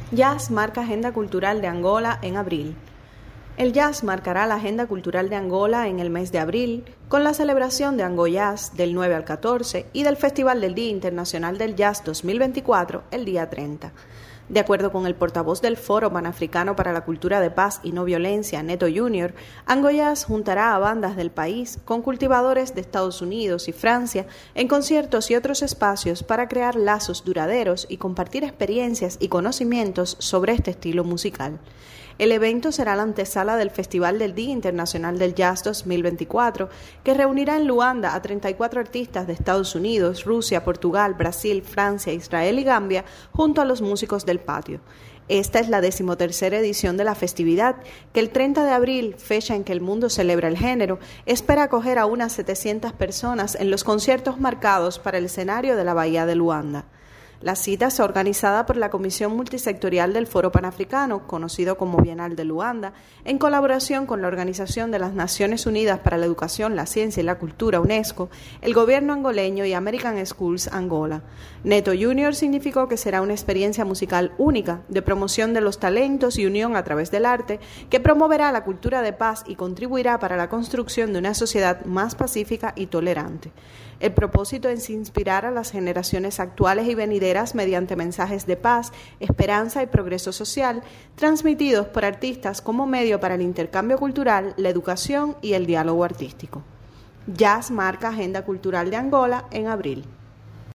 Jazz marca agenda cultural de Angola en abril. El jazz marcará la agenda cultural de Angola en el mes de abril, con la celebración de Ango-Jazz del 9 al 14 y del Festival del Día Internacional del Jazz 2024 el día 30. De acuerdo con el portavoz del Foro Panafricano para la Cultura de Paz y No Violencia, Neto Jr., Ango-Jazz juntará a bandas del país con cultivadores de Estados Unidos y Francia en conciertos y otros espacios para crear lazos duraderos y compartir experiencias y conocimientos sobre este estilo musical. El evento será la antesala del Festival del Día Internacional del Jazz 2024, que reunirá en Luanda a 34 artistas de Estados Unidos, Rusia, Portugal, Brasil, Francia, Israel y Gambia, junto a los músicos del patio. Esta es la 13ª edición de la festividad, que el 30 de abril, fecha en que el mundo celebra el género, espera acoger a unas 700 personas en los conciertos marcados para el escenario de la Bahía de Luanda. La cita está organizada por la Comisión Multisectorial del Foro Panafricano, conocido como Bienal de Luanda, en colaboración con la Organización de las Naciones Unidas para la Educación, la Ciencia y la Cultura, UNESCO, el gobierno angoleño y American Schools Angola. Neto Jr. significó que será una experiencia musical única, de promoción de los talentos y unión a través del arte, que promoverá la cultura de paz y contribuirá para la construcción de una sociedad más pacífica y tolerante. El propósito es inspirar a las generaciones actuales y venideras mediante mensajes de paz, esperanza y progreso social, transmitidos por artistas como medio para el intercambio cultural, la educación y el diálogo artístico. Jazz marca agenda cultural de Angola en abril.